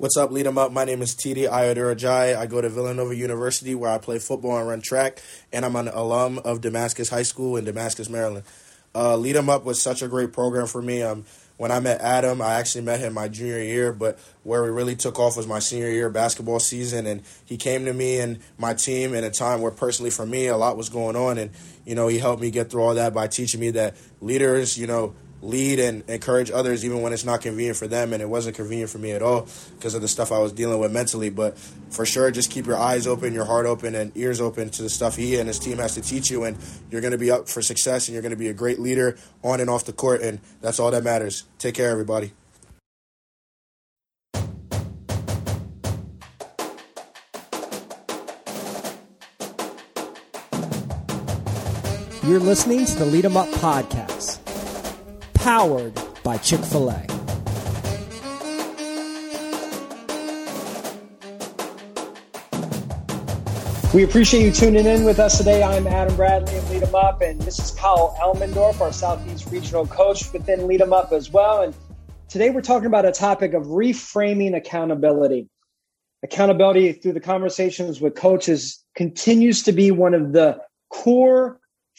What's up, Lead 'em Up? My name is Tidi Ayodurajai. I go to Villanova University where I play football and run track, and I'm an alum of Damascus High School in Damascus, Maryland. Lead 'em Up was such a great program for me. When I met Adam, I actually met him my junior year, but where we really took off was my senior year basketball season, and he came to me and my team in a time where personally for me a lot was going on, and he helped me get through all that by teaching me that leaders, lead and encourage others even when it's not convenient for them, and it wasn't convenient for me at all because of the stuff I was dealing with mentally. But for sure, just keep your eyes open, your heart open, and ears open to the stuff he and his team has to teach you, and you're going to be up for success, and you're going to be a great leader on and off the court, and that's all that matters. Take care, everybody. You're listening to the Lead 'em Up podcast, powered by Chick-fil-A. We appreciate you tuning in with us today. I'm Adam Bradley of Lead 'em Up, and this is Kyle Elmendorf, our Southeast Regional Coach within Lead 'em Up as well. And today we're talking about a topic of reframing accountability. Accountability through the conversations with coaches continues to be one of the core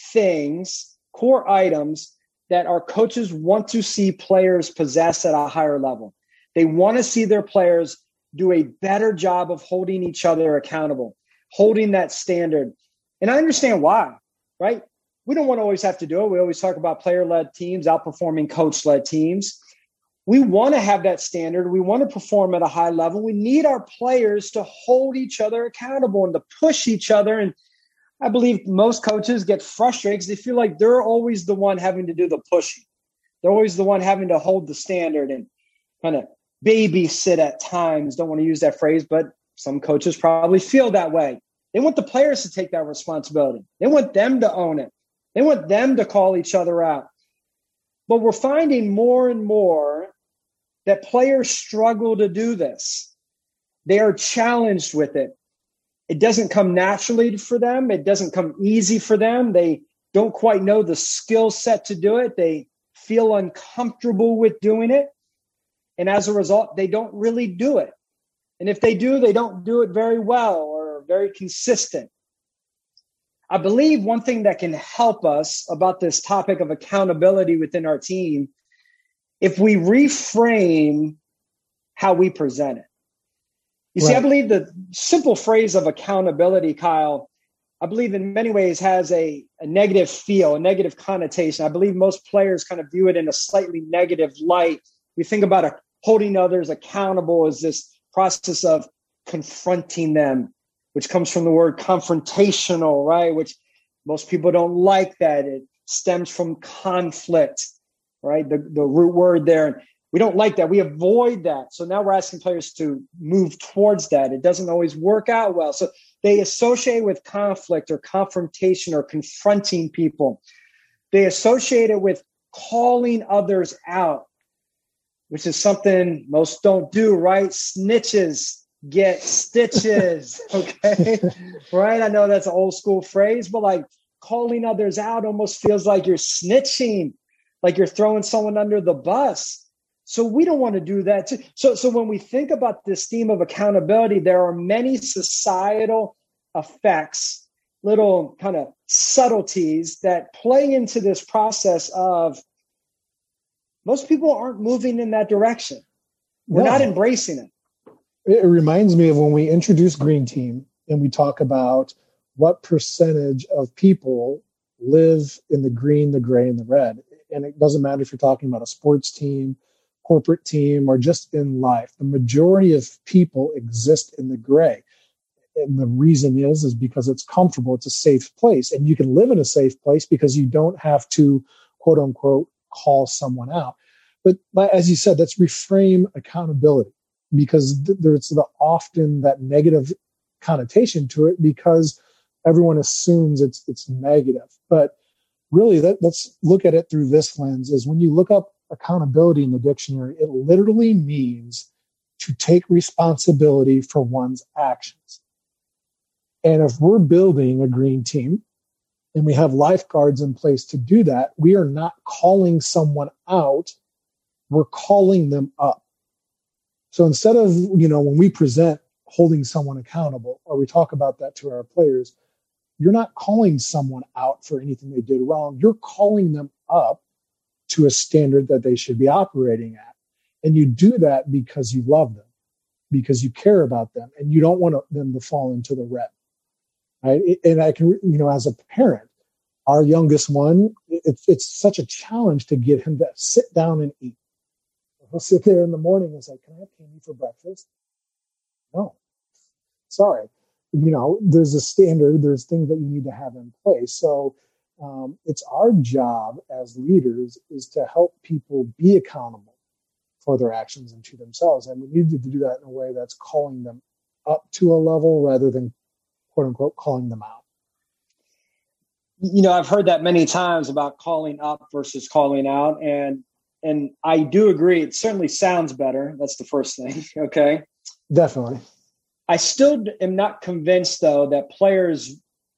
items that our coaches want to see players possess at a higher level. They want to see their players do a better job of holding each other accountable, holding that standard. And I understand why, right? We don't want to always have to do it. We always talk about player-led teams outperforming coach-led teams. We want to have that standard. We want to perform at a high level. We need our players to hold each other accountable and to push each other. And I believe most coaches get frustrated because they feel like they're always the one having to do the pushing. They're always the one having to hold the standard and kind of babysit at times. Don't want to use that phrase, but some coaches probably feel that way. They want the players to take that responsibility. They want them to own it. They want them to call each other out. But we're finding more and more that players struggle to do this. They are challenged with it. It doesn't come naturally for them. It doesn't come easy for them. They don't quite know the skill set to do it. They feel uncomfortable with doing it. And as a result, they don't really do it. And if they do, they don't do it very well or very consistent. I believe one thing that can help us about this topic of accountability within our team, if we reframe how we present it. You see, I believe the simple phrase of accountability, Kyle, I believe in many ways has a negative feel, a negative connotation. I believe most players kind of view it in a slightly negative light. We think about holding others accountable as this process of confronting them, which comes from the word confrontational, right? Which most people don't like that. It stems from conflict, right? The root word there. We don't like that. We avoid that. So now we're asking players to move towards that. It doesn't always work out well. So they associate with conflict or confrontation or confronting people. They associate it with calling others out, which is something most don't do, right? Snitches get stitches, okay? Right? I know that's an old school phrase, but like calling others out almost feels like you're snitching, like you're throwing someone under the bus. So we don't want to do that too. So when we think about this theme of accountability, there are many societal effects, little kind of subtleties that play into this process of most people aren't moving in that direction. We're not embracing it. It reminds me of when we introduced Green Team and we talk about what percentage of people live in the green, the gray, and the red. And it doesn't matter if you're talking about a sports team, corporate team, or just in life. The majority of people exist in the gray. And the reason is because it's comfortable. It's a safe place. And you can live in a safe place because you don't have to, quote unquote, call someone out. But as you said, let's reframe accountability because there's often that negative connotation to it because everyone assumes it's negative. But really, let's look at it through this lens is when you look up accountability in the dictionary, it literally means to take responsibility for one's actions. And if we're building a green team and we have lifeguards in place to do that, we are not calling someone out, we're calling them up. So instead of, when we present holding someone accountable, or we talk about that to our players, you're not calling someone out for anything they did wrong. You're calling them up to a standard that they should be operating at. And you do that because you love them, because you care about them, and you don't want them to fall into the red. Right? And I can, as a parent, our youngest one, it's such a challenge to get him to sit down and eat. He'll sit there in the morning and say, "Can I have candy for breakfast?" No, sorry. There's a standard, there's things that you need to have in place. So it's our job as leaders is to help people be accountable for their actions and to themselves. And we need to do that in a way that's calling them up to a level rather than, quote unquote, calling them out. I've heard that many times about calling up versus calling out. And I do agree. It certainly sounds better. That's the first thing. Okay. Definitely. I still am not convinced, though, that players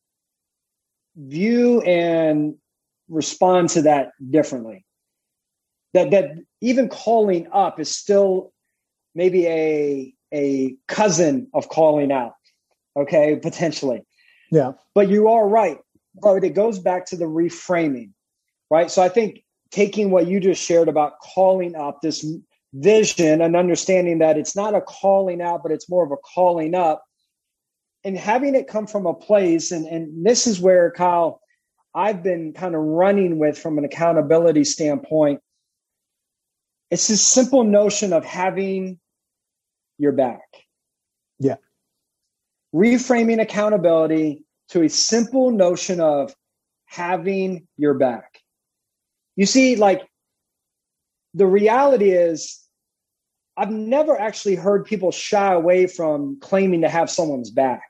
view and respond to that differently. That even calling up is still maybe a cousin of calling out. Okay, potentially. Yeah. But you are right. But it goes back to the reframing, right? So I think taking what you just shared about calling up, this vision and understanding that it's not a calling out, but it's more of a calling up, and having it come from a place. And this is where, Kyle, I've been kind of running with from an accountability standpoint. It's this simple notion of having your back. Yeah. Reframing accountability to a simple notion of having your back. You see, the reality is I've never actually heard people shy away from claiming to have someone's back.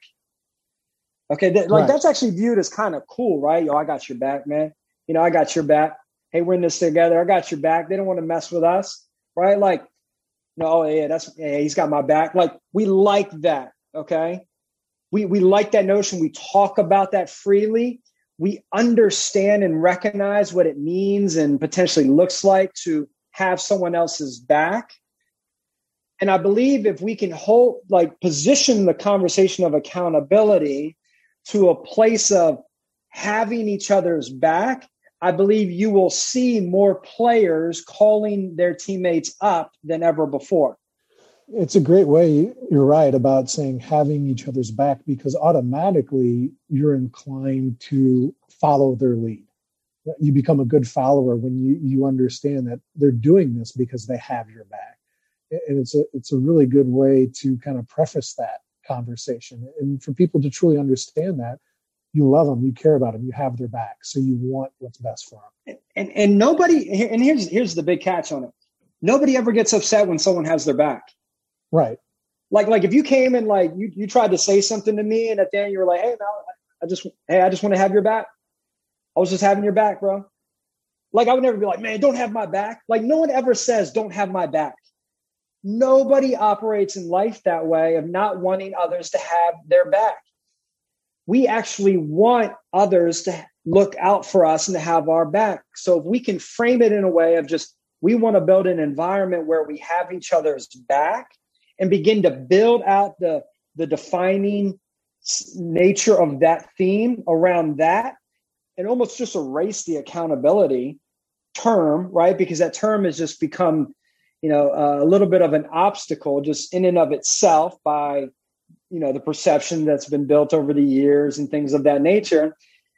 Okay. That's actually viewed as kind of cool, right? Yo, I got your back, man. I got your back. Hey, we're in this together. I got your back. They don't want to mess with us, right? No, yeah, he's got my back. We like that. Okay. We like that notion. We talk about that freely. We understand and recognize what it means and potentially looks like to have someone else's back. And I believe if we can position the conversation of accountability to a place of having each other's back, I believe you will see more players calling their teammates up than ever before. It's a great way, you're right, about saying having each other's back, because automatically you're inclined to follow their lead. You become a good follower when you understand that they're doing this because they have your back. And it's a really good way to kind of preface that conversation. And for people to truly understand that, you love them, you care about them, you have their back, so you want what's best for them. And nobody, and here's the big catch on it. Nobody ever gets upset when someone has their back. Right. Like if you came and you tried to say something to me and at the end you were like, hey, no, I just want to have your back. I was just having your back, bro. I would never be like, man, don't have my back. No one ever says don't have my back. Nobody operates in life that way, of not wanting others to have their back. We actually want others to look out for us and to have our back. So if we can frame it in a way of just, we want to build an environment where we have each other's back and begin to build out the defining nature of that theme around that, and almost just erase the accountability term, right? Because that term has just become, a little bit of an obstacle just in and of itself by, the perception that's been built over the years and things of that nature.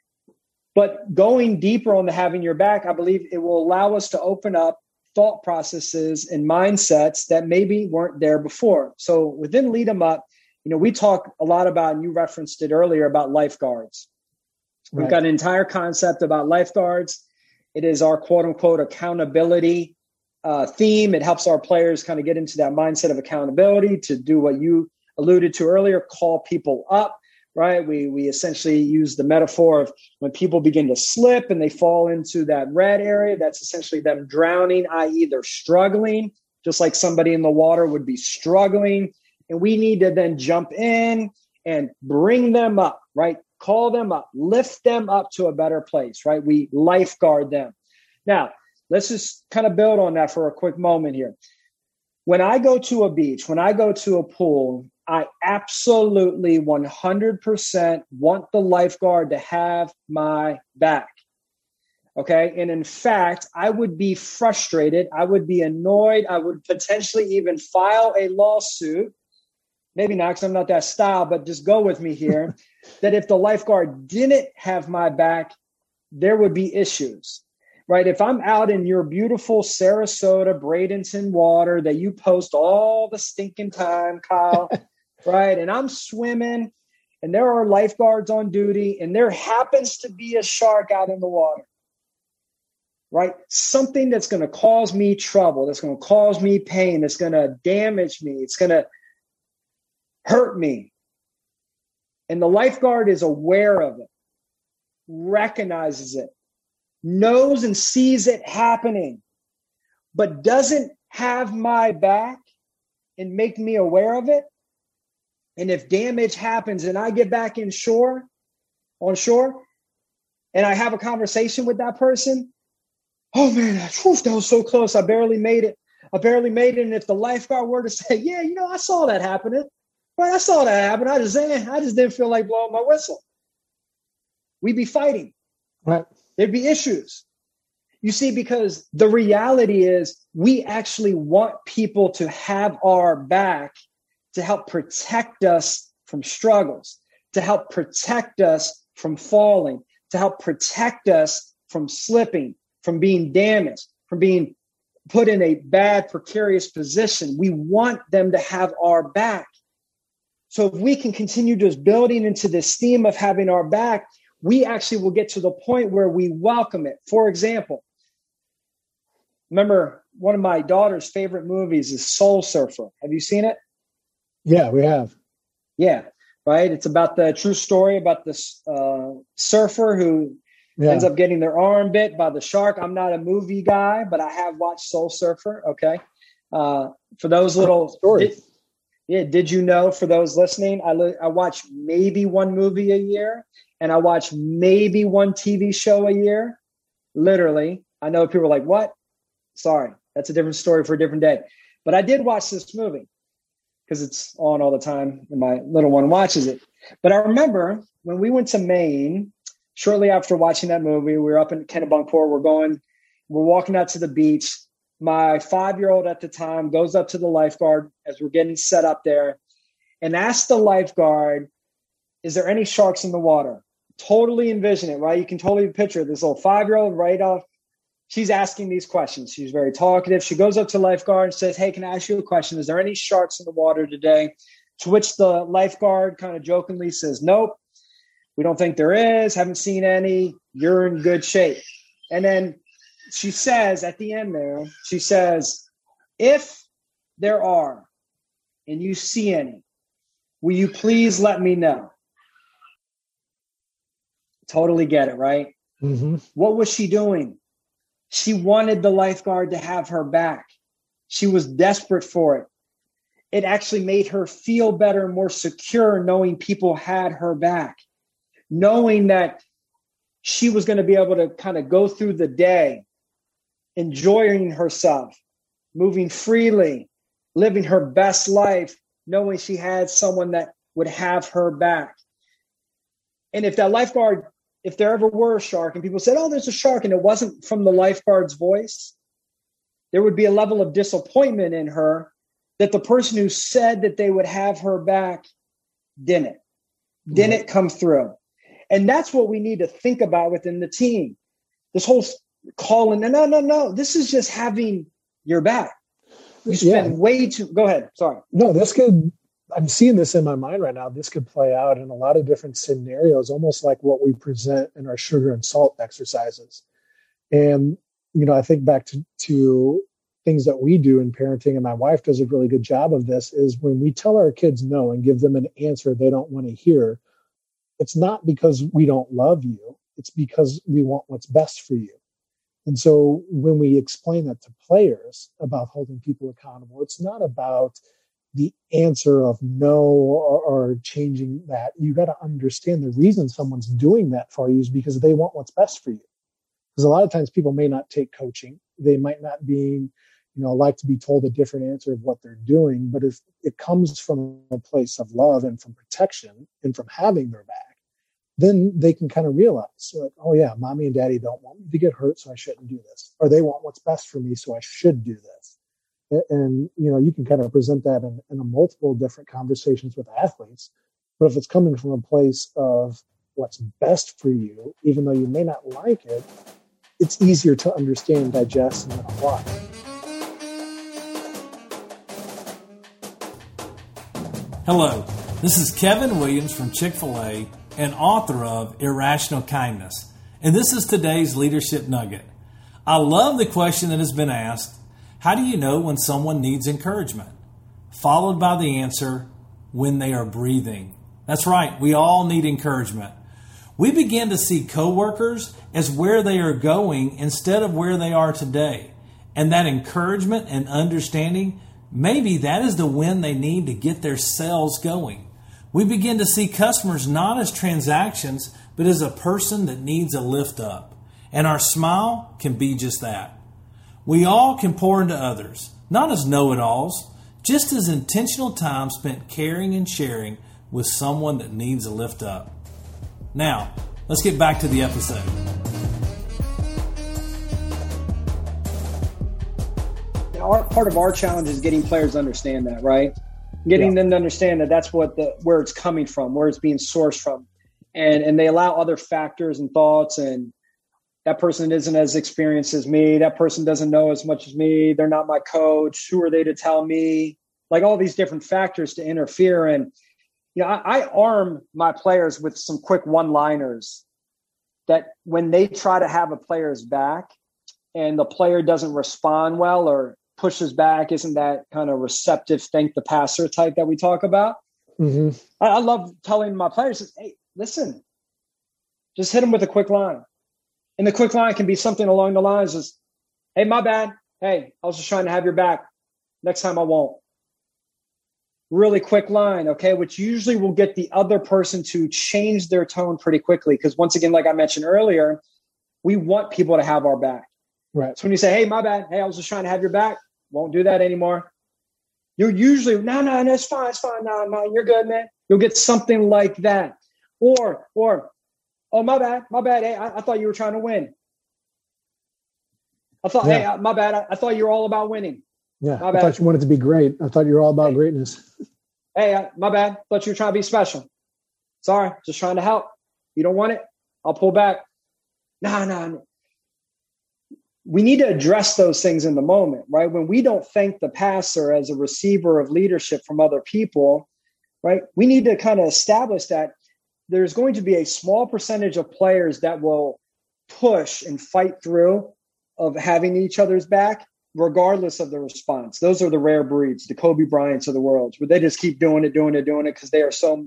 But going deeper on the having your back, I believe it will allow us to open up thought processes and mindsets that maybe weren't there before. So within Lead 'em Up, we talk a lot about, and you referenced it earlier, about lifeguards. Right. We've got an entire concept about lifeguards. It is our quote unquote accountability theme. It helps our players kind of get into that mindset of accountability to do what you alluded to earlier, call people up, right? We essentially use the metaphor of when people begin to slip and they fall into that red area, that's essentially them drowning, i.e. they're struggling, just like somebody in the water would be struggling. And we need to then jump in and bring them up, right? Call them up, lift them up to a better place, right? We lifeguard them. Now, let's just kind of build on that for a quick moment here. When I go to a beach, when I go to a pool, I absolutely 100% want the lifeguard to have my back. Okay. And in fact, I would be frustrated. I would be annoyed. I would potentially even file a lawsuit. Maybe not, because I'm not that style, but just go with me here. That if the lifeguard didn't have my back, there would be issues, right? If I'm out in your beautiful Sarasota, Bradenton water that you post all the stinking time, Kyle, right? And I'm swimming and there are lifeguards on duty and there happens to be a shark out in the water. Right? Something that's going to cause me trouble, that's going to cause me pain, that's going to damage me, it's going to hurt me. And the lifeguard is aware of it, recognizes it, knows and sees it happening, but doesn't have my back and make me aware of it. And if damage happens and I get back on shore, and I have a conversation with that person, oh man, that was so close. I barely made it. And if the lifeguard were to say, yeah, I saw that happening. Right, I saw that happen. I just didn't feel like blowing my whistle. We'd be fighting. Right. There'd be issues. You see, because the reality is we actually want people to have our back to help protect us from struggles, to help protect us from falling, to help protect us from slipping, from being damaged, from being put in a bad, precarious position. We want them to have our back. So if we can continue just building into this theme of having our back, we actually will get to the point where we welcome it. For example, remember one of my daughter's favorite movies is Soul Surfer. Have you seen it? Yeah, we have. Yeah, right. It's about the true story about this surfer who ends up getting their arm bit by the shark. I'm not a movie guy, but I have watched Soul Surfer. Okay. For those little stories. Did you know, for those listening, I watch maybe one movie a year and I watch maybe one TV show a year. Literally. I know people are like, what? Sorry, that's a different story for a different day. But I did watch this movie because it's on all the time and my little one watches it. But I remember when we went to Maine, shortly after watching that movie, we were up in Kennebunkport. We're walking out to the beach. My 5-year-old at the time goes up to the lifeguard as we're getting set up there and asks the lifeguard, is there any sharks in the water? Totally envision it, right? You can totally picture this little 5-year-old right off. She's asking these questions. She's very talkative. She goes up to the lifeguard and says, hey, can I ask you a question? Is there any sharks in the water today? To which the lifeguard kind of jokingly says, nope, we don't think there is. Haven't seen any. You're in good shape. And then she says at the end there, she says, if there are and you see any, will you please let me know? Totally get it, right? Mm-hmm. What was she doing? She wanted the lifeguard to have her back. She was desperate for it. It actually made her feel better, more secure, knowing people had her back, knowing that she was going to be able to kind of go through the day, enjoying herself, moving freely, living her best life, knowing she had someone that would have her back. And if that lifeguard, if there ever were a shark and people said, oh, there's a shark, and it wasn't from the lifeguard's voice, there would be a level of disappointment in her that the person who said that they would have her back didn't come through. And that's what we need to think about within the team. This whole calling, no. This is just having your back. You spend way too, go ahead. Sorry. No, I'm seeing this in my mind right now. This could play out in a lot of different scenarios, almost like what we present in our sugar and salt exercises. And, I think back to things that we do in parenting, and my wife does a really good job of this, is when we tell our kids no and give them an answer they don't want to hear, it's not because we don't love you. It's because we want what's best for you. And so when we explain that to players about holding people accountable, it's not about the answer of no or changing that. You got to understand the reason someone's doing that for you is because they want what's best for you. Because a lot of times people may not take coaching. They might not be like to be told a different answer of what they're doing. But if it comes from a place of love and from protection and from having their back, then they can kind of realize, like, oh yeah, mommy and daddy don't want me to get hurt, so I shouldn't do this. Or they want what's best for me, so I should do this. And, you can kind of present that in a multiple different conversations with athletes. But if it's coming from a place of what's best for you, even though you may not like it, it's easier to understand, digest, and then apply. Hello, this is Kevin Williams from Chick-fil-A and author of Irrational Kindness. And this is today's Leadership Nugget. I love the question that has been asked, how do you know when someone needs encouragement? Followed by the answer, when they are breathing. That's right, we all need encouragement. We begin to see coworkers as where they are going instead of where they are today. And that encouragement and understanding, maybe that is the win they need to get their sales going. We begin to see customers not as transactions, but as a person that needs a lift up. And our smile can be just that. We all can pour into others, not as know-it-alls, just as intentional time spent caring and sharing with someone that needs a lift up. Now, let's get back to the episode. Part of our challenge is getting players to understand that, right? Getting them to understand that that's where it's coming from, where it's being sourced from. And they allow other factors and thoughts, and that person isn't as experienced as me. That person doesn't know as much as me. They're not my coach. Who are they to tell me? Like all these different factors to interfere. And, I arm my players with some quick one-liners that when they try to have a player's back and the player doesn't respond well or pushes back, isn't that kind of receptive, thank the passer type that we talk about? Mm-hmm. I love telling my players, hey, listen, just hit them with a quick line. And the quick line can be something along the lines of, hey, my bad. Hey, I was just trying to have your back. Next time I won't. Really quick line, okay, which usually will get the other person to change their tone pretty quickly. Because once again, like I mentioned earlier, we want people to have our back. Right. So when you say, hey, my bad. Hey, I was just trying to have your back. Won't do that anymore. You're usually, no, it's fine. No, you're good, man. You'll get something like that. Or, oh, my bad. Hey, I thought you were trying to win. Hey, my bad. I thought you were all about winning. Yeah, I thought you wanted to be great. I thought you were all about greatness. Hey, my bad. Thought you were trying to be special. Sorry, just trying to help. You don't want it? I'll pull back. No. We need to address those things in the moment, right? When we don't thank the passer as a receiver of leadership from other people, right? We need to kind of establish that there's going to be a small percentage of players that will push and fight through of having each other's back, regardless of the response. Those are the rare breeds, the Kobe Bryants of the world, where they just keep doing it because they are so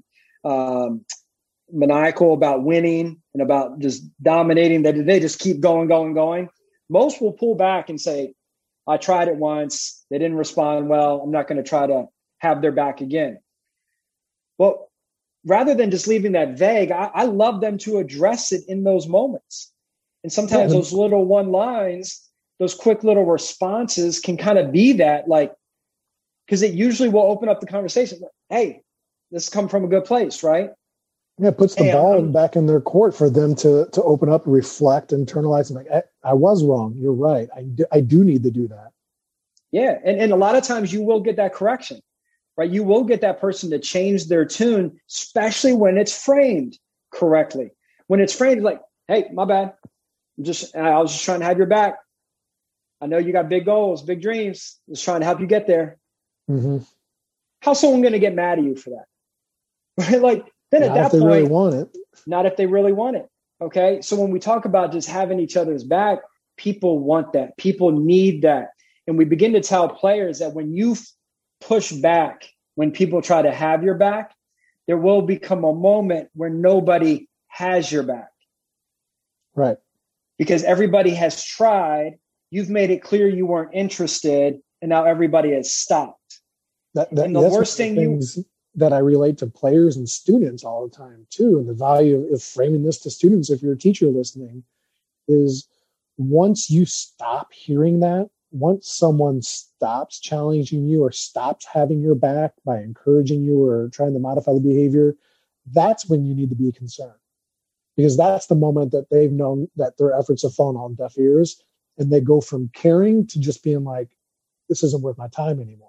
maniacal about winning and about just dominating that they just keep going. Most will pull back and say, I tried it once. They didn't respond well. I'm not going to try to have their back again. Well, rather than just leaving that vague, I love them to address it in those moments. And sometimes those little one lines, those quick little responses can kind of be that, like, because it usually will open up the conversation. Hey, this come from a good place, right? Yeah, it puts the ball back in their court for them to open up, reflect, internalize, and like, I was wrong. You're right. I do need to do that. Yeah, and a lot of times you will get that correction, right? You will get that person to change their tune, especially when it's framed correctly. When it's framed like, hey, my bad. I was just trying to have your back. I know you got big goals, big dreams. Just trying to help you get there. Mm-hmm. How's someone going to get mad at you for that? Right? Like, then at that point, not if they really want it. Not if they really want it. Okay. So when we talk about just having each other's back, people want that. People need that. And we begin to tell players that when you push back, when people try to have your back, there will become a moment where nobody has your back. Right. Because everybody has tried. You've made it clear you weren't interested, and now everybody has stopped. And the worst thing that I relate to players and students all the time too, and the value of framing this to students, if you're a teacher listening, is once you stop hearing that, once someone stops challenging you or stops having your back by encouraging you or trying to modify the behavior, that's when you need to be concerned. Because that's the moment that they've known that their efforts have fallen on deaf ears, and they go from caring to just being like, this isn't worth my time anymore.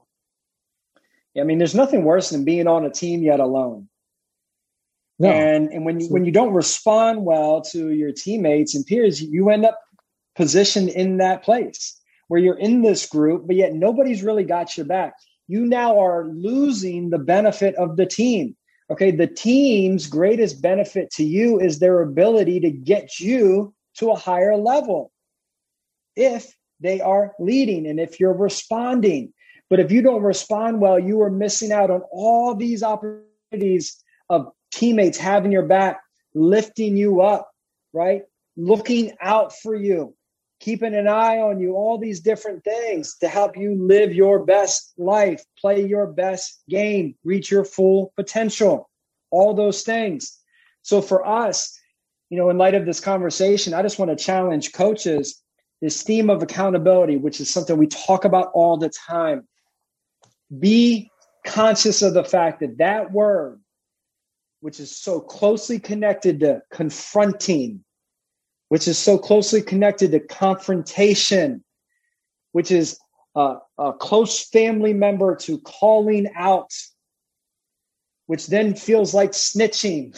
I mean, there's nothing worse than being on a team yet alone. No. And when you don't respond well to your teammates and peers, you end up positioned in that place where you're in this group, but yet nobody's really got your back. You now are losing the benefit of the team. Okay, the team's greatest benefit to you is their ability to get you to a higher level if they are leading and if you're responding. But if you don't respond well, you are missing out on all these opportunities of teammates having your back, lifting you up, right? Looking out for you, keeping an eye on you, all these different things to help you live your best life, play your best game, reach your full potential, all those things. So for us, in light of this conversation, I just want to challenge coaches, this theme of accountability, which is something we talk about all the time. Be conscious of the fact that word, which is so closely connected to confronting, which is so closely connected to confrontation, which is a close family member to calling out, which then feels like snitching.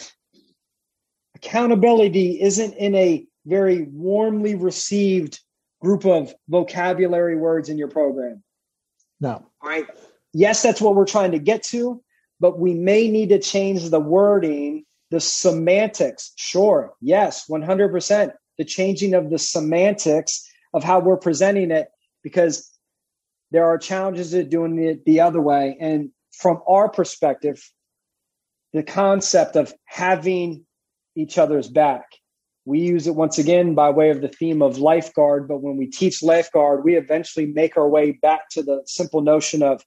Accountability isn't in a very warmly received group of vocabulary words in your program. No. Right? Yes, that's what we're trying to get to, but we may need to change the wording, the semantics. Sure. Yes, 100%. The changing of the semantics of how we're presenting it, because there are challenges to doing it the other way. And from our perspective, the concept of having each other's back, we use it once again by way of the theme of lifeguard. But when we teach lifeguard, we eventually make our way back to the simple notion of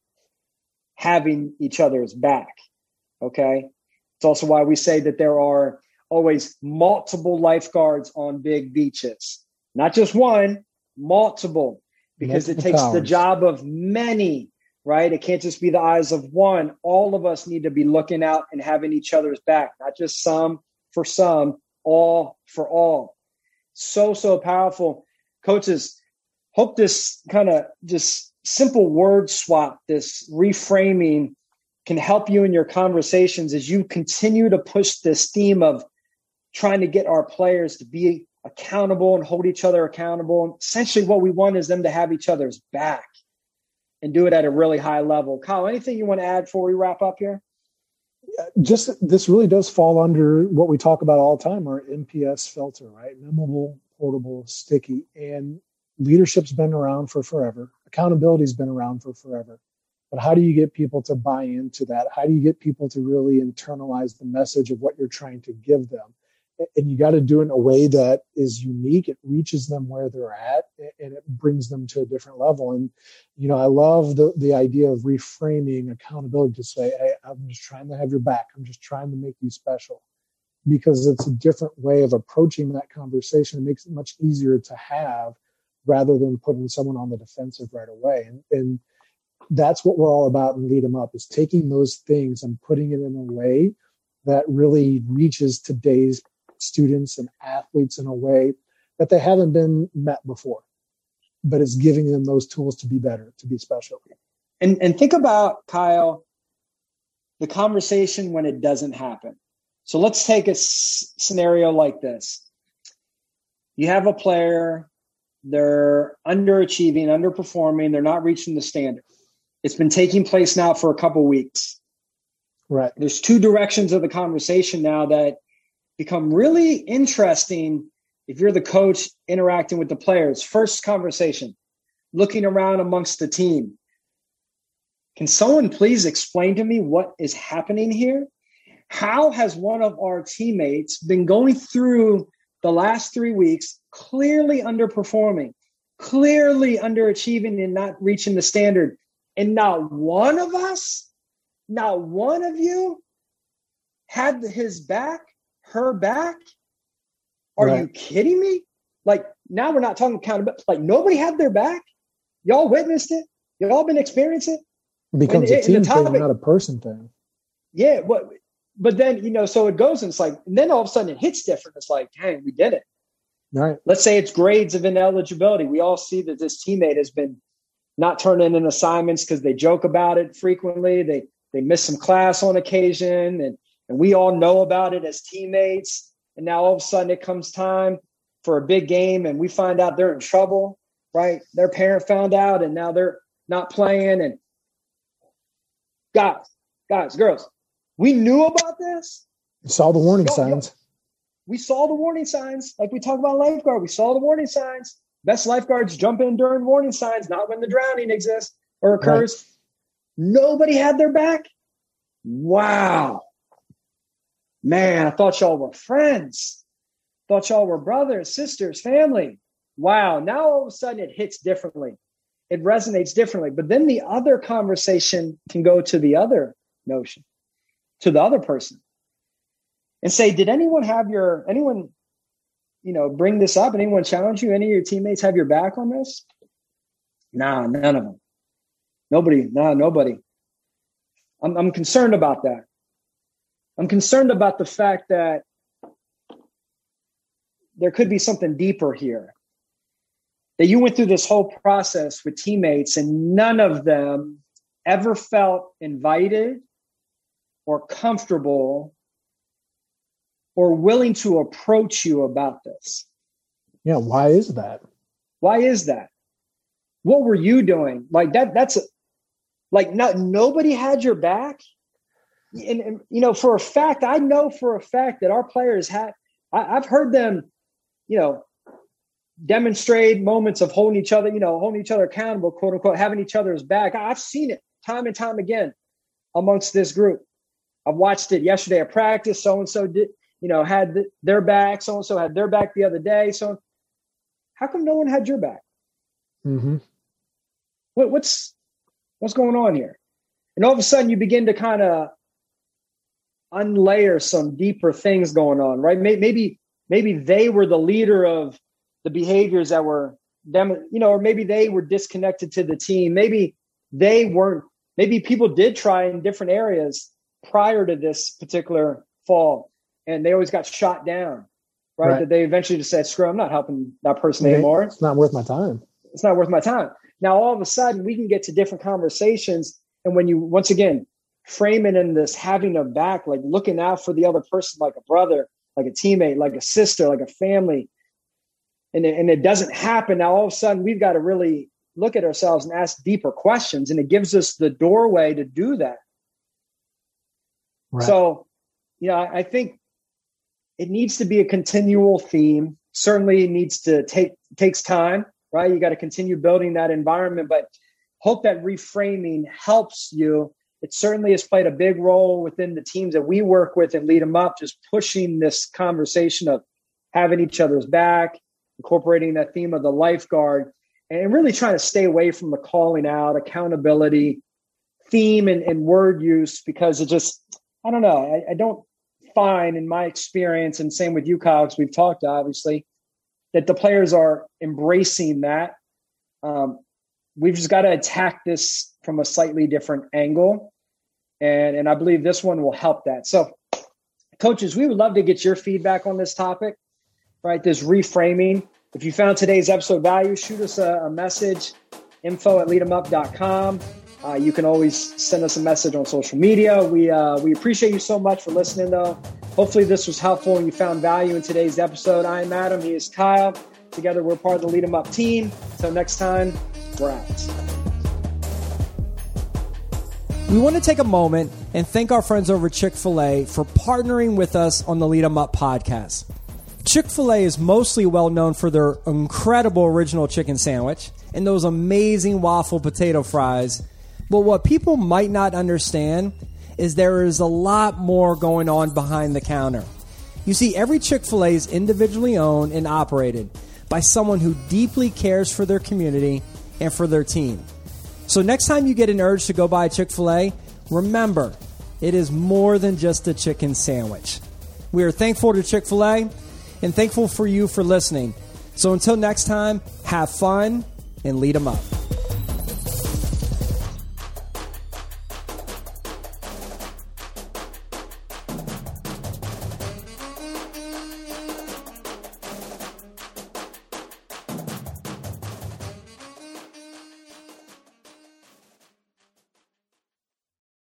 having each other's back. Okay. It's also why we say that there are always multiple lifeguards on big beaches, not just one, multiple, because it takes the job of many, right? It can't just be the eyes of one. All of us need to be looking out and having each other's back, not just some for some, all for all. So powerful. Coaches, hope this kind of just simple word swap, this reframing, can help you in your conversations as you continue to push this theme of trying to get our players to be accountable and hold each other accountable. And essentially what we want is them to have each other's back and do it at a really high level. Kyle, anything you want to add before we wrap up here? Just this really does fall under what we talk about all the time, our NPS filter, right? Memorable, portable, sticky. And leadership's been around for forever. Accountability's been around for forever. But how do you get people to buy into that? How do you get people to really internalize the message of what you're trying to give them? And you got to do it in a way that is unique. It reaches them where they're at, and it brings them to a different level. And, I love the idea of reframing accountability to say, hey, I'm just trying to have your back. I'm just trying to make you special, because it's a different way of approaching that conversation. It makes it much easier to have rather than putting someone on the defensive right away. And that's what we're all about in Lead 'em Up, is taking those things and putting it in a way that really reaches today's students and athletes in a way that they haven't been met before, but it's giving them those tools to be better, to be special. And think about, Kyle, the conversation when it doesn't happen. So let's take a scenario like this. You have a player, they're underachieving, underperforming, they're not reaching the standard. It's been taking place now for a couple weeks. Right. There's two directions of the conversation now that become really interesting if you're the coach interacting with the players. First conversation, looking around amongst the team. Can someone please explain to me what is happening here? How has one of our teammates been going through the last 3 weeks clearly underperforming, clearly underachieving and not reaching the standard? And not one of us, not one of you had his back, her back? Are you kidding me? Like, now we're not talking accountability. Like, nobody had their back? Y'all witnessed it. Y'all been experiencing it. It becomes a team thing, not a person thing. Yeah. But then, so it goes and it's like, and then all of a sudden it hits different. It's like, dang, we did it. Right. Let's say it's grades of ineligibility. We all see that this teammate has been not turning in assignments because they joke about it frequently. They miss some class on occasion, and we all know about it as teammates. And now all of a sudden it comes time for a big game, and we find out they're in trouble, right? Their parent found out, and now they're not playing. And guys, girls, we knew about this. You saw the warning signs. We saw the warning signs. Like we talk about lifeguard, we saw the warning signs. Best lifeguards jump in during warning signs, not when the drowning exists or occurs. Right. Nobody had their back. Wow. Man, I thought y'all were friends. Thought y'all were brothers, sisters, family. Wow. Now all of a sudden it hits differently. It resonates differently. But then the other conversation can go to the other notion, to the other person. And say, did anyone bring this up? Anyone challenge you? Any of your teammates have your back on this? Nah, none of them. Nobody. I'm concerned about that. I'm concerned about the fact that there could be something deeper here. That you went through this whole process with teammates and none of them ever felt invited or comfortable or willing to approach you about this. Yeah, why is that? Why is that? What were you doing? Like nobody had your back. And for a fact, I know for a fact that our players I've heard them, demonstrate moments of holding each other accountable, quote unquote, having each other's back. I've seen it time and time again amongst this group. I've watched it yesterday at practice. So-and-so did, had their back. So-and-so had their back the other day. So how come no one had your back? Mm-hmm. What's going on here? And all of a sudden you begin to kind of unlayer some deeper things going on, right? Maybe they were the leader of the behaviors that were them, or maybe they were disconnected to the team. Maybe they weren't, maybe people did try in different areas prior to this particular fall and they always got shot down, right? That they eventually just said, screw, I'm not helping that person anymore. It's not worth my time. It's not worth my time. Now, all of a sudden we can get to different conversations. And when you, once again, frame it in this having a back, like looking out for the other person, like a brother, like a teammate, like a sister, like a family, and it doesn't happen. Now, all of a sudden we've got to really look at ourselves and ask deeper questions. And it gives us the doorway to do that. Right. So, I think it needs to be a continual theme. Certainly takes time, right? You got to continue building that environment, but hope that reframing helps you. It certainly has played a big role within the teams that we work with and lead them up, just pushing this conversation of having each other's back, incorporating that theme of the lifeguard, and really trying to stay away from the calling out, accountability theme and word use, because it just, I don't know. I don't find in my experience, and same with you, Kyle, because we've talked, obviously, that the players are embracing that. We've just got to attack this from a slightly different angle. And I believe this one will help that. So, coaches, we would love to get your feedback on this topic, right? This reframing. If you found today's episode value, shoot us a message, info@leademup.com. You can always send us a message on social media. We appreciate you so much for listening, though. Hopefully this was helpful and you found value in today's episode. I'm Adam. He is Kyle. Together, we're part of the Lead 'em Up team. Until next time, we're out. We want to take a moment and thank our friends over at Chick-fil-A for partnering with us on the Lead 'em Up podcast. Chick-fil-A is mostly well known for their incredible original chicken sandwich and those amazing waffle potato fries. But what people might not understand is there is a lot more going on behind the counter. You see, every Chick-fil-A is individually owned and operated by someone who deeply cares for their community and for their team. So next time you get an urge to go buy a Chick-fil-A, remember, it is more than just a chicken sandwich. We are thankful to Chick-fil-A and thankful for you for listening. So until next time, have fun and lead 'em up.